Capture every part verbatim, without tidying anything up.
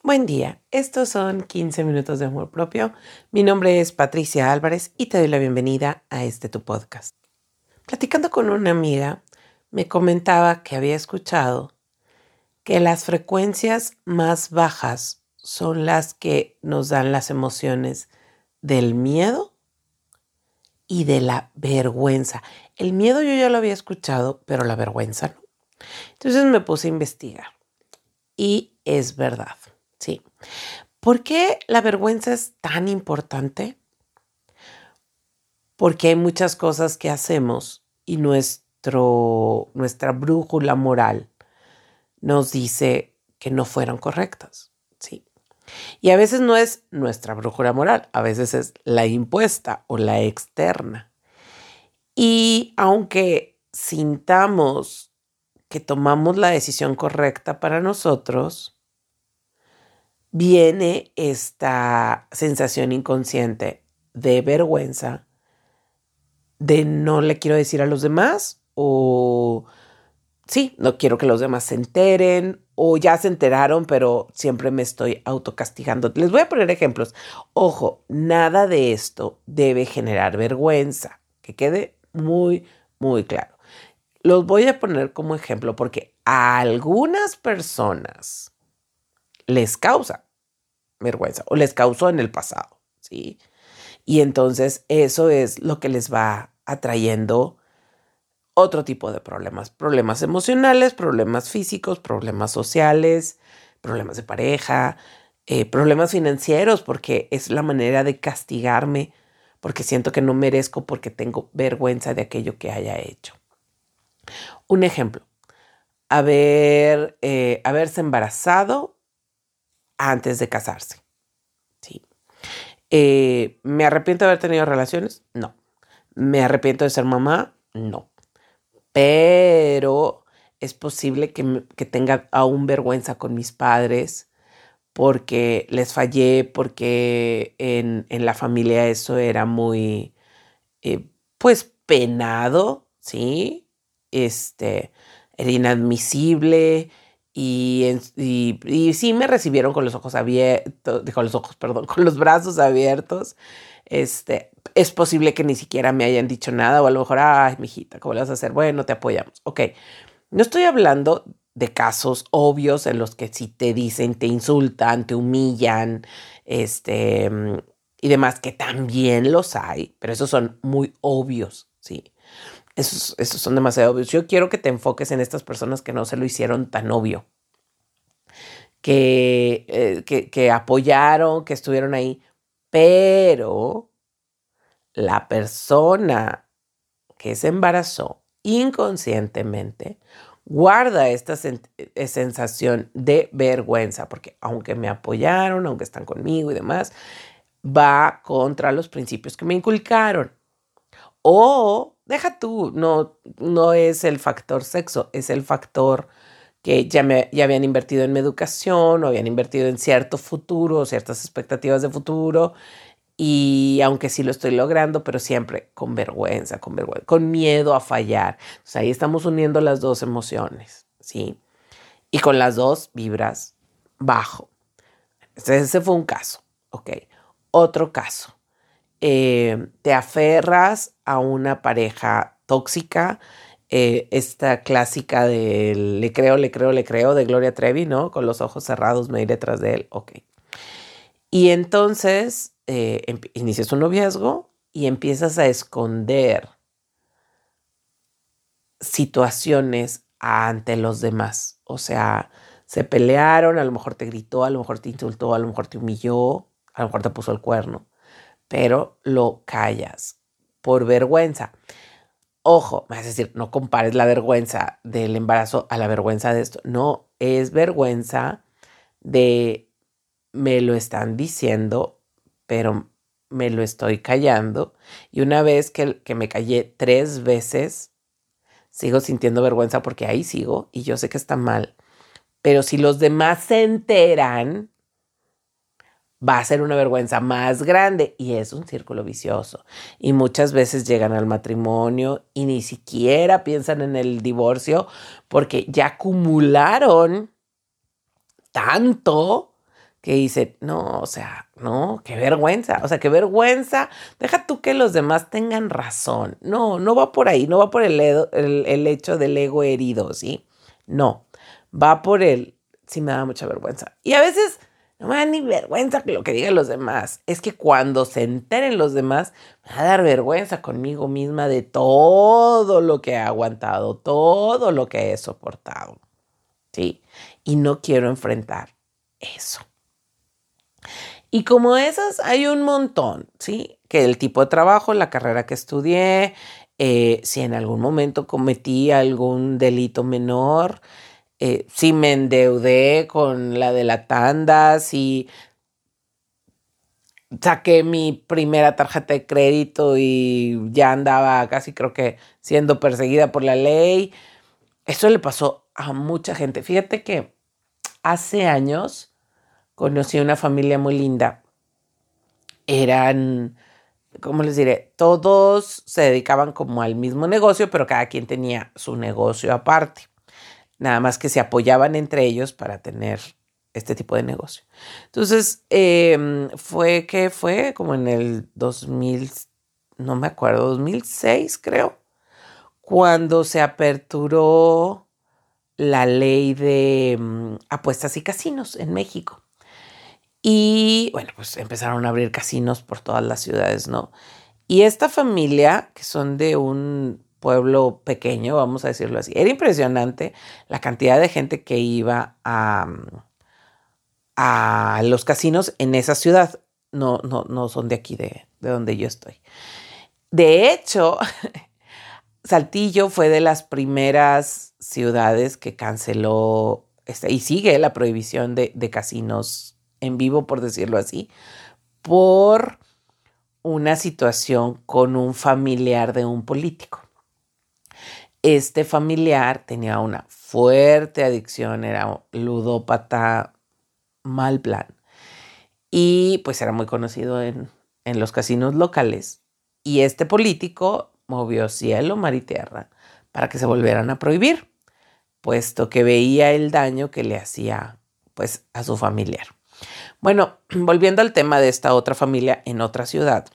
Buen día, estos son quince minutos de amor propio. Mi nombre es Patricia Álvarez y te doy la bienvenida a este tu podcast. Platicando con una amiga, me comentaba que había escuchado que las frecuencias más bajas son las que nos dan las emociones del miedo y de la vergüenza. El miedo yo ya lo había escuchado, pero la vergüenza no. Entonces me puse a investigar y es verdad, sí. ¿Por qué la vergüenza es tan importante? Porque hay muchas cosas que hacemos y nuestro, nuestra brújula moral nos dice que no fueron correctas, ¿sí? Y a veces no es nuestra brújula moral, a veces es la impuesta o la externa. Y aunque sintamos que tomamos la decisión correcta para nosotros, viene esta sensación inconsciente de vergüenza, de no le quiero decir a los demás, o sí, no quiero que los demás se enteren, o ya se enteraron, pero siempre me estoy autocastigando. Les voy a poner ejemplos. Ojo, nada de esto debe generar vergüenza, que quede muy, muy claro. Los voy a poner como ejemplo porque a algunas personas les causa vergüenza o les causó en el pasado, ¿sí? Y entonces eso es lo que les va atrayendo otro tipo de problemas. Problemas emocionales, problemas físicos, problemas sociales, problemas de pareja, eh, problemas financieros, porque es la manera de castigarme, porque siento que no merezco, porque tengo vergüenza de aquello que haya hecho. Un ejemplo, haber, eh, haberse embarazado antes de casarse. ¿Sí? Eh, ¿Me arrepiento de haber tenido relaciones? No. ¿Me arrepiento de ser mamá? No. Pero es posible que, me- que tenga aún vergüenza con mis padres porque les fallé, porque en, en la familia eso era muy, eh, pues, penado, ¿sí? Este, era inadmisible y, en- y, y sí me recibieron con los ojos abiertos, con los ojos, perdón, con los brazos abiertos. Este, es posible que ni siquiera me hayan dicho nada o a lo mejor, ay, mijita, ¿cómo le vas a hacer? Bueno, te apoyamos. Ok, no estoy hablando de casos obvios en los que si te dicen, te insultan, te humillan, este, mm, y demás, que también los hay, pero esos son muy obvios, ¿sí? Esos, esos son demasiado obvios. Yo quiero que te enfoques en estas personas que no se lo hicieron tan obvio, que, eh, que, que apoyaron, que estuvieron ahí, pero la persona que se embarazó inconscientemente guarda esta sen- eh, sensación de vergüenza, porque aunque me apoyaron, aunque están conmigo y demás, va contra los principios que me inculcaron. O deja tú, no, no es el factor sexo, es el factor que ya, me, ya habían invertido en mi educación o habían invertido en cierto futuro, ciertas expectativas de futuro. Y aunque sí lo estoy logrando, pero siempre con vergüenza, con vergüenza, con miedo a fallar. O sea, ahí estamos uniendo las dos emociones, ¿sí? Y con las dos vibras bajo. Ese, ese fue un caso, ¿ok? Otro caso. Eh, te aferras a una pareja tóxica, eh, esta clásica de le creo, le creo, le creo de Gloria Trevi, ¿no? Con los ojos cerrados me iré tras de él, ok. Y entonces eh, em- inicias un noviazgo y empiezas a esconder situaciones ante los demás. O sea, se pelearon, a lo mejor te gritó, a lo mejor te insultó, a lo mejor te humilló, a lo mejor te puso el cuerno, pero lo callas por vergüenza. Ojo, me vas a decir, no compares la vergüenza del embarazo a la vergüenza de esto. No, es vergüenza de me lo están diciendo, pero me lo estoy callando. Y una vez que, que me callé tres veces, sigo sintiendo vergüenza porque ahí sigo y yo sé que está mal. Pero si los demás se enteran, va a ser una vergüenza más grande y es un círculo vicioso. Y muchas veces llegan al matrimonio y ni siquiera piensan en el divorcio porque ya acumularon tanto que dicen, no, o sea, no, qué vergüenza, o sea, qué vergüenza, deja tú que los demás tengan razón, no, no va por ahí, no va por el, edo- el, el hecho del ego herido, ¿sí? No, va por el, sí me da mucha vergüenza. Y a veces no me da ni vergüenza que lo que digan los demás, es que cuando se enteren los demás, me va a dar vergüenza conmigo misma de todo lo que he aguantado, todo lo que he soportado, ¿sí? Y no quiero enfrentar eso. Y como esas hay un montón, ¿sí? Que el tipo de trabajo, la carrera que estudié, eh, si en algún momento cometí algún delito menor, eh, si me endeudé con la de la tanda, si saqué mi primera tarjeta de crédito y ya andaba casi creo que siendo perseguida por la ley. Eso le pasó a mucha gente. Fíjate que hace años conocí una familia muy linda. Eran, ¿cómo les diré? Todos se dedicaban como al mismo negocio, pero cada quien tenía su negocio aparte. Nada más que se apoyaban entre ellos para tener este tipo de negocio. Entonces, eh, fue que fue como en el dos mil, no me acuerdo, dos mil seis creo, cuando se aperturó la ley de um, apuestas y casinos en México. Y bueno, pues empezaron a abrir casinos por todas las ciudades, ¿no? Y esta familia, que son de un pueblo pequeño, vamos a decirlo así, era impresionante la cantidad de gente que iba a, a los casinos en esa ciudad. No, no, no son de aquí, de, de donde yo estoy. De hecho, Saltillo fue de las primeras ciudades que canceló este, y sigue la prohibición de, de casinos en vivo, por decirlo así, por una situación con un familiar de un político. Este familiar tenía una fuerte adicción, era ludópata, mal plan. Y pues era muy conocido en, en los casinos locales. Y este político movió cielo, mar y tierra para que se volvieran a prohibir, puesto que veía el daño que le hacía pues a su familiar. Bueno, volviendo al tema de esta otra familia en otra ciudad.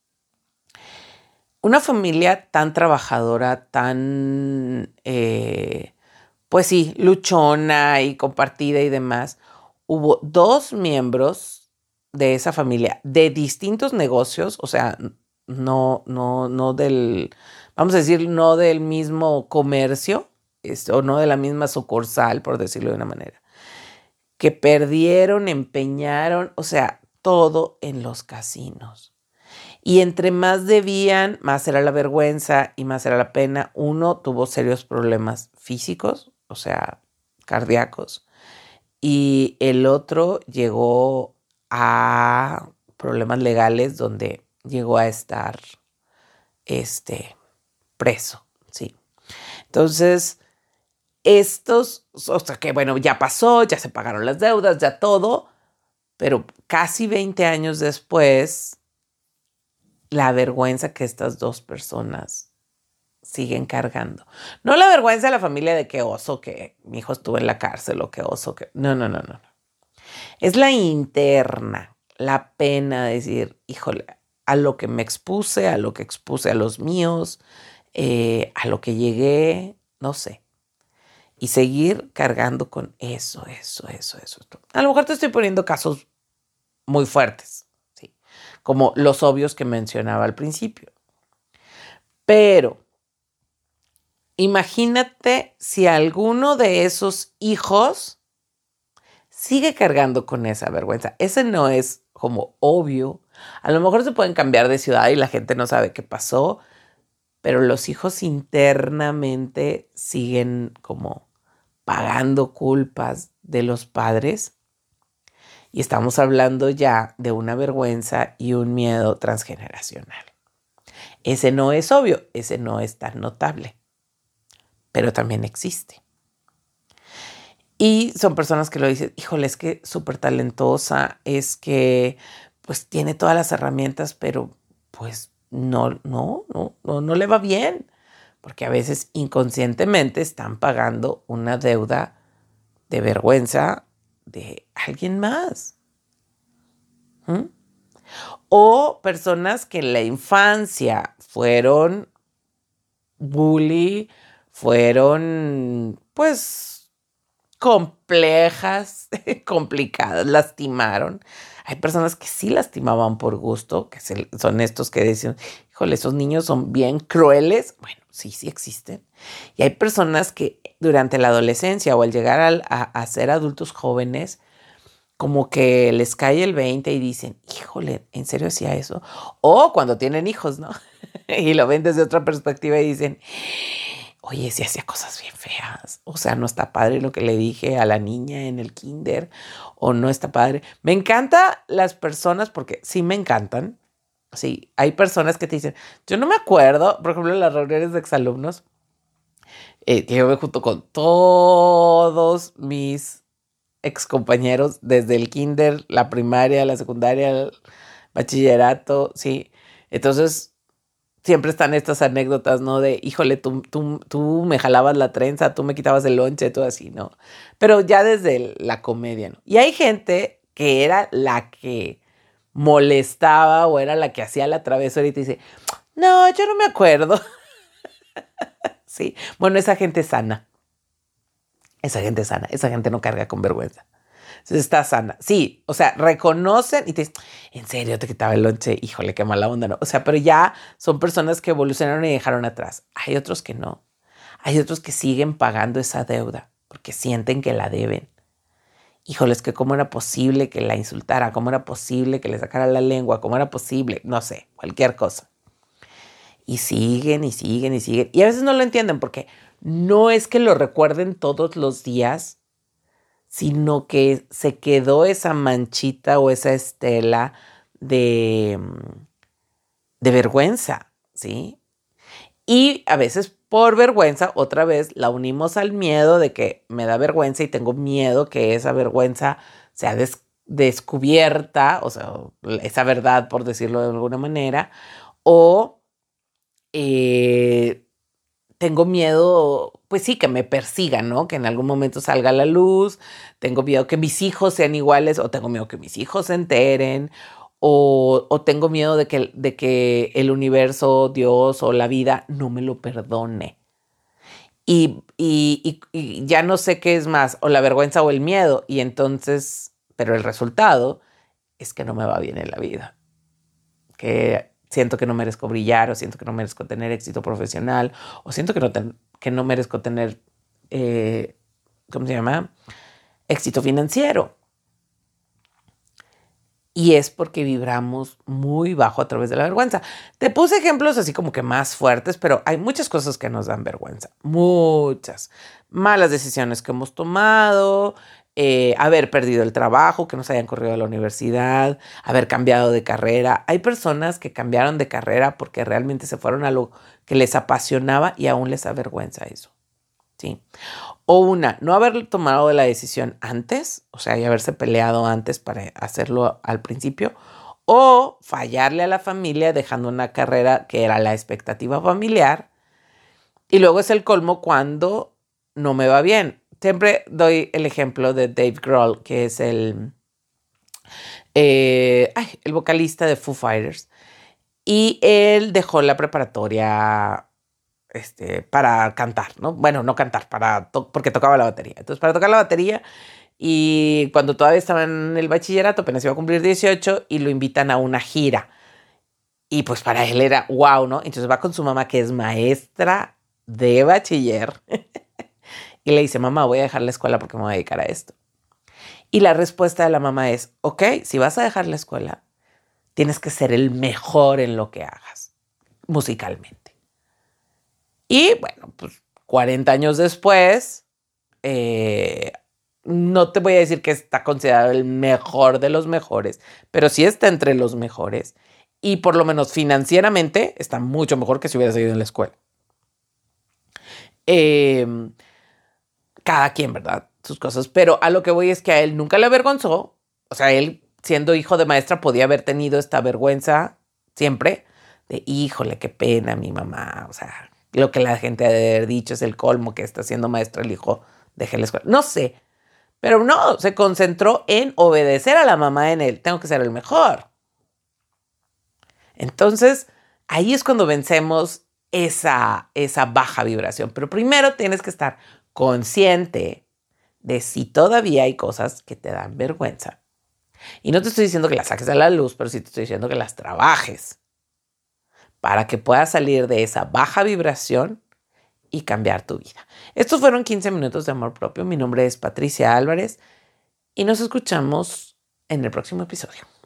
Una familia tan trabajadora, tan, eh, pues sí, luchona y compartida y demás. Hubo dos miembros de esa familia de distintos negocios, o sea, no, no, no del, vamos a decir, no del mismo comercio, este, o no de la misma sucursal, por decirlo de una manera, que perdieron, empeñaron, o sea, todo en los casinos. Y entre más debían, más era la vergüenza y más era la pena. Uno tuvo serios problemas físicos, o sea, cardíacos, y el otro llegó a problemas legales donde llegó a estar este, preso, ¿sí? Entonces, estos, o sea, que bueno, ya pasó, ya se pagaron las deudas, ya todo, pero casi veinte años después, la vergüenza que estas dos personas siguen cargando. No la vergüenza de la familia de qué oso que mi hijo estuvo en la cárcel o qué oso que... No, no, no, no. Es la interna, la pena de decir, híjole, a lo que me expuse, a lo que expuse a los míos, eh, a lo que llegué, no sé. Y seguir cargando con eso, eso, eso, eso. A lo mejor te estoy poniendo casos muy fuertes, ¿sí? Como los obvios que mencionaba al principio. Pero imagínate si alguno de esos hijos sigue cargando con esa vergüenza. Ese no es como obvio. A lo mejor se pueden cambiar de ciudad y la gente no sabe qué pasó, pero los hijos internamente siguen como pagando culpas de los padres. Y estamos hablando ya de una vergüenza y un miedo transgeneracional. Ese no es obvio, ese no es tan notable, pero también existe. Y son personas que lo dicen, híjole, es que súper talentosa, es que pues tiene todas las herramientas, pero pues no, no, no, no, no le va bien, porque a veces inconscientemente están pagando una deuda de vergüenza de alguien más. ¿Mm? O personas que en la infancia fueron bully, fueron pues complejas, complicadas, lastimaron. Hay personas que sí lastimaban por gusto, que se- son estos que dicen, híjole, esos niños son bien crueles. Bueno, sí, sí existen. Y hay personas que durante la adolescencia o al llegar al- a, a ser adultos jóvenes, como que les cae el veinte y dicen, híjole, ¿en serio hacía eso? O cuando tienen hijos, ¿no? Y lo ven desde otra perspectiva y dicen, oye, sí hacía cosas bien feas. O sea, no está padre lo que le dije a la niña en el kinder. O no está padre. Me encanta las personas porque sí me encantan. Sí, hay personas que te dicen, yo no me acuerdo, por ejemplo, en las reuniones de exalumnos, eh, que yo me junto con todos mis excompañeros desde el kinder, la primaria, la secundaria, el bachillerato, sí. Entonces, siempre están estas anécdotas, ¿no? De, híjole, tú, tú, tú me jalabas la trenza, tú me quitabas el lonche, todo así, ¿no? Pero ya desde el- la comedia, ¿no? Y hay gente que era la que molestaba o era la que hacía la travesura y te dice, no, yo no me acuerdo. Sí, bueno, esa gente es sana, esa gente es sana, esa gente no carga con vergüenza. Entonces, está sana. Sí, o sea, reconocen y te dicen, en serio te quitaba el lonche, híjole, qué mala onda, ¿no? O sea, pero ya son personas que evolucionaron y dejaron atrás. Hay otros que no. Hay otros que siguen pagando esa deuda porque sienten que la deben. Híjole, es que cómo era posible que la insultara, cómo era posible que le sacara la lengua, cómo era posible, no sé, cualquier cosa. Y siguen y siguen y siguen. Y a veces no lo entienden porque no es que lo recuerden todos los días, sino que se quedó esa manchita o esa estela de, mm, de vergüenza, ¿sí? Y a veces por vergüenza, otra vez la unimos al miedo de que me da vergüenza y tengo miedo que esa vergüenza sea des- descubierta, o sea, esa verdad, por decirlo de alguna manera, o eh, tengo miedo, pues sí, que me persigan, ¿no? Que en algún momento salga a la luz, tengo miedo que mis hijos sean iguales, o tengo miedo que mis hijos se enteren, o, o tengo miedo de que, de que el universo, Dios o la vida no me lo perdone. Y, y, y, y ya no sé qué es más, o la vergüenza o el miedo, y entonces, pero el resultado es que no me va bien en la vida, que siento que no merezco brillar, o siento que no merezco tener éxito profesional, o siento que no, ten- que no merezco tener, eh, ¿cómo se llama? Éxito financiero. Y es porque vibramos muy bajo a través de la vergüenza. Te puse ejemplos así como que más fuertes, pero hay muchas cosas que nos dan vergüenza. Muchas. Malas decisiones que hemos tomado, eh, haber perdido el trabajo, que nos hayan corrido a la universidad, haber cambiado de carrera. Hay personas que cambiaron de carrera porque realmente se fueron a lo que les apasionaba y aún les avergüenza eso. Sí. O una, no haber tomado la decisión antes, o sea, y haberse peleado antes para hacerlo al principio, o fallarle a la familia dejando una carrera que era la expectativa familiar, y luego es el colmo cuando no me va bien. Siempre doy el ejemplo de Dave Grohl, que es el, eh, ay, el vocalista de Foo Fighters, y él dejó la preparatoria este, para cantar, ¿no? Bueno, no cantar, para to- porque tocaba la batería. Entonces, para tocar la batería, y cuando todavía estaba en el bachillerato, apenas iba a cumplir dieciocho, y lo invitan a una gira. Y pues para él era wow, ¿no? Entonces va con su mamá, que es maestra de bachiller, y le dice, mamá, voy a dejar la escuela porque me voy a dedicar a esto. Y la respuesta de la mamá es, ok, si vas a dejar la escuela, tienes que ser el mejor en lo que hagas, musicalmente. Y bueno, pues cuarenta años después, eh, no te voy a decir que está considerado el mejor de los mejores, pero sí está entre los mejores. Y por lo menos financieramente está mucho mejor que si hubiera seguido en la escuela. Eh, cada quien, ¿verdad? Sus cosas. Pero a lo que voy es que a él nunca le avergonzó. O sea, él siendo hijo de maestra podía haber tenido esta vergüenza siempre de, híjole, qué pena mi mamá. O sea, lo que la gente ha de haber dicho es el colmo que está siendo maestra el hijo, deje la escuela. No sé, Pero no, se concentró en obedecer a la mamá en él. Tengo que ser el mejor. Entonces, ahí es cuando vencemos esa, esa baja vibración. Pero primero tienes que estar consciente de si todavía hay cosas que te dan vergüenza. Y no te estoy diciendo que las saques a la luz, pero sí te estoy diciendo que las trabajes para que puedas salir de esa baja vibración y cambiar tu vida. Estos fueron quince minutos de amor propio. Mi nombre es Patricia Álvarez y nos escuchamos en el próximo episodio.